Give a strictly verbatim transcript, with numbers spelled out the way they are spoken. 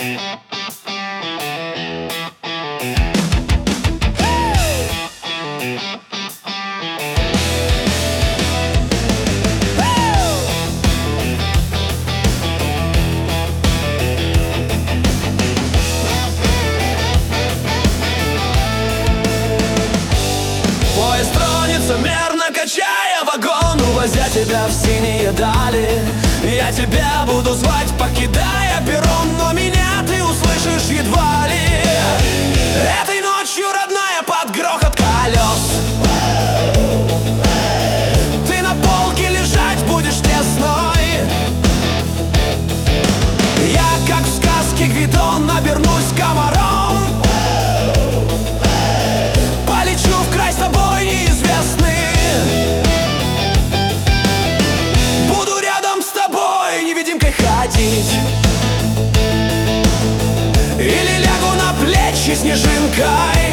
Мерно качая вагон, увозя тебя в синие дали. Я тебя буду звать, покидая перрон, но меня ты услышишь едва ли. Этой ночью, родная, под грохот колес ты на полке лежать будешь лесной. Я, как в сказке Гвидон, обернусь комаром, полечу в край с тобой неизвестный. Буду рядом с тобой невидимкой ходить, или лягу на плечи снежинкой.